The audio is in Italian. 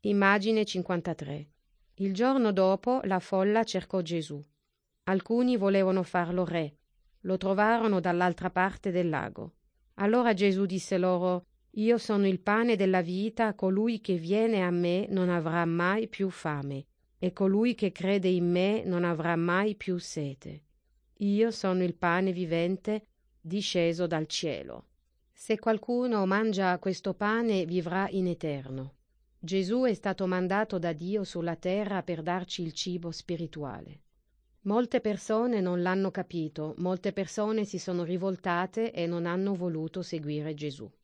Immagine 53. Il giorno dopo la folla cercò Gesù. Alcuni volevano farlo re. Lo trovarono dall'altra parte del lago. Allora Gesù disse loro: Io sono il pane della vita, colui che viene a me non avrà mai più fame, e colui che crede in me non avrà mai più sete. Io sono il pane vivente disceso dal cielo. Se qualcuno mangia questo pane vivrà in eterno. Gesù è stato mandato da Dio sulla terra per darci il cibo spirituale. Molte persone non l'hanno capito, molte persone si sono rivoltate e non hanno voluto seguire Gesù.